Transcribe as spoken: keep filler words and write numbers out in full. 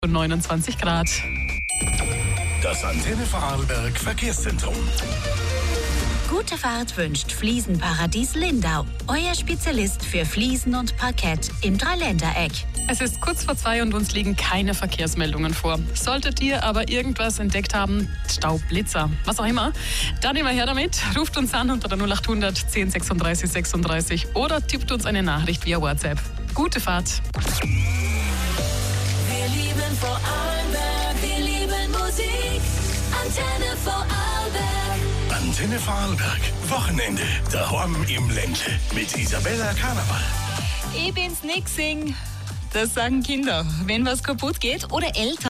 und neunundzwanzig Grad. Das Antenne Vorarlberg Verkehrszentrum. Gute Fahrt wünscht Fliesenparadies Lindau. Euer Spezialist für Fliesen und Parkett im Dreiländereck. Es ist kurz vor zwei und uns liegen keine Verkehrsmeldungen vor. Solltet ihr aber irgendwas entdeckt haben, Stau, Blitzer, was auch immer, dann immer her damit. Ruft uns an unter der null acht hundert zehn sechsunddreißig sechsunddreißig oder tippt uns eine Nachricht via WhatsApp. Gute Fahrt. Wir lieben Vorarlberg, wir lieben Musik. Antenne Vorarlberg. Antenne Vorarlberg. Wochenende. Daheim im Ländle. Mit Isabella Karneval. Ich bin's Nixing. Das sagen Kinder, wenn was kaputt geht oder Eltern.